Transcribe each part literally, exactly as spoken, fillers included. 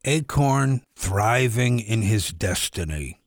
Acorn thriving in his destiny.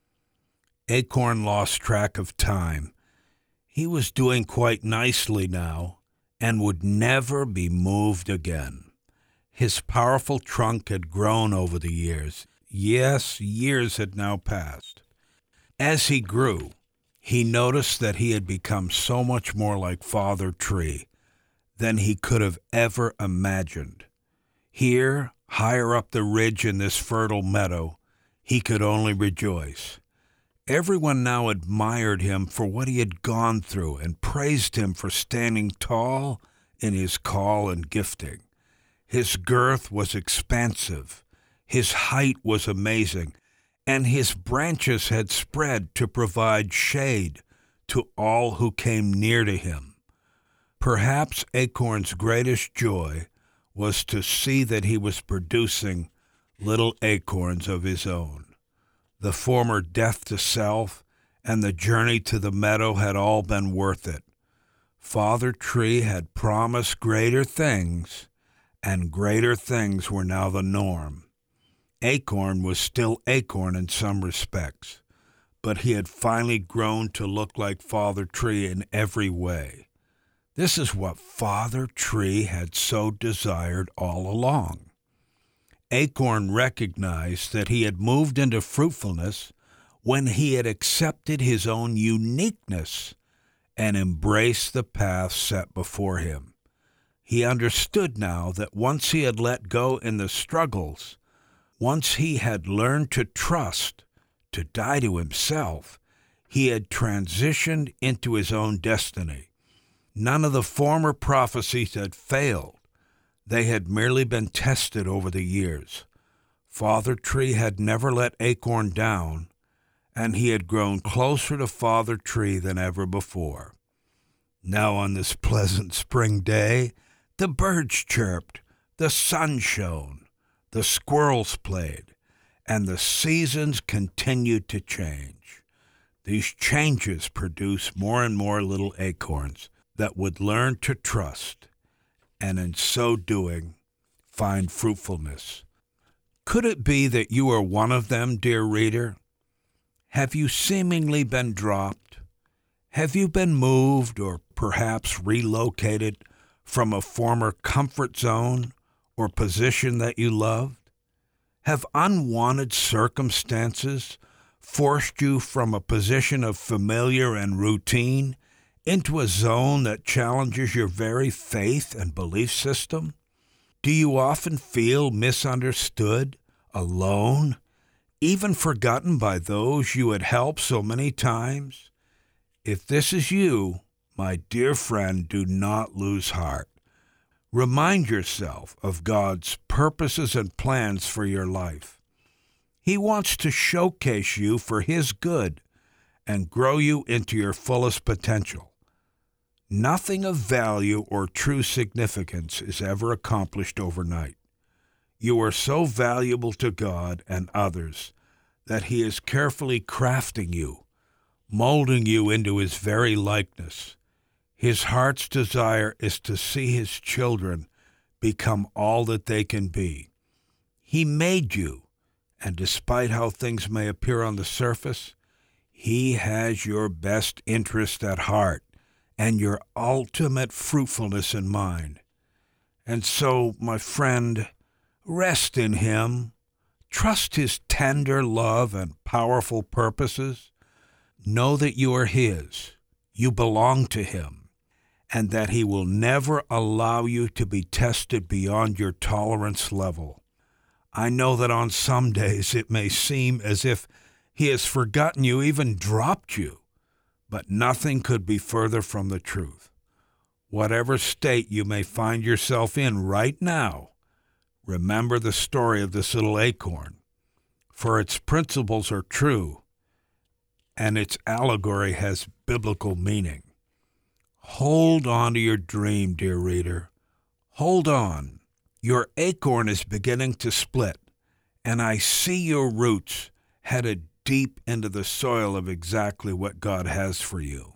Acorn lost track of time. He was doing quite nicely now and would never be moved again. His powerful trunk had grown over the years. Yes, years had now passed. As he grew, he noticed that he had become so much more like Father Tree than he could have ever imagined. Here, higher up the ridge in this fertile meadow, he could only rejoice. Everyone now admired him for what he had gone through and praised him for standing tall in his call and gifting. His girth was expansive, his height was amazing, and his branches had spread to provide shade to all who came near to him. Perhaps Acorn's greatest joy was to see that he was producing little acorns of his own. The former death to self and the journey to the meadow had all been worth it. Father Tree had promised greater things, and greater things were now the norm. Acorn was still Acorn in some respects, but he had finally grown to look like Father Tree in every way. This is what Father Tree had so desired all along. Acorn recognized that he had moved into fruitfulness when he had accepted his own uniqueness and embraced the path set before him. He understood now that once he had let go in the struggles, once he had learned to trust, to die to himself, he had transitioned into his own destiny. None of the former prophecies had failed. They had merely been tested over the years. Father Tree had never let Acorn down, and he had grown closer to Father Tree than ever before. Now on this pleasant spring day, the birds chirped, the sun shone, the squirrels played, and the seasons continued to change. These changes produced more and more little acorns that would learn to trust, and in so doing, find fruitfulness. Could it be that you are one of them, dear reader? Have you seemingly been dropped? Have you been moved or perhaps relocated from a former comfort zone or position that you loved? Have unwanted circumstances forced you from a position of familiar and routine into a zone that challenges your very faith and belief system? Do you often feel misunderstood, alone, even forgotten by those you had helped so many times? If this is you, my dear friend, do not lose heart. Remind yourself of God's purposes and plans for your life. He wants to showcase you for His good and grow you into your fullest potential. Nothing of value or true significance is ever accomplished overnight. You are so valuable to God and others that He is carefully crafting you, molding you into His very likeness. His heart's desire is to see His children become all that they can be. He made you, and despite how things may appear on the surface, He has your best interest at heart and your ultimate fruitfulness in mind. And so, my friend, rest in Him, trust His tender love and powerful purposes. Know that you are His, you belong to Him, and that He will never allow you to be tested beyond your tolerance level. I know that on some days it may seem as if He has forgotten you, even dropped you. But nothing could be further from the truth. Whatever state you may find yourself in right now, remember the story of this little acorn, for its principles are true, and its allegory has biblical meaning. Hold on to your dream, dear reader. Hold on. Your acorn is beginning to split, and I see your roots headed deep into the soil of exactly what God has for you.